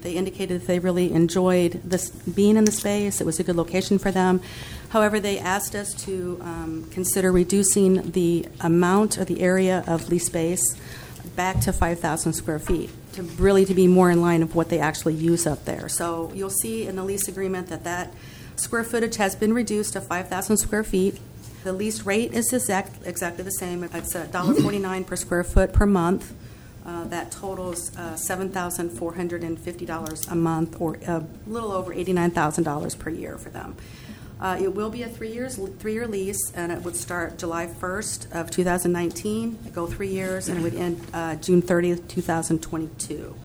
They indicated that they really enjoyed this being in the space. It was a good location for them. However, they asked us to consider reducing the amount or the area of lease space back to 5,000 square feet to be more in line of what they actually use up there. So you'll see in the lease agreement that square footage has been reduced to 5,000 square feet. The lease rate is exactly the same. It's $1.49 per square foot per month. That totals $7,450 a month, or a little over $89,000 per year for them. It will be a three-year lease, and it would start July 1st of 2019, go 3 years, and it would end June 30th, 2022.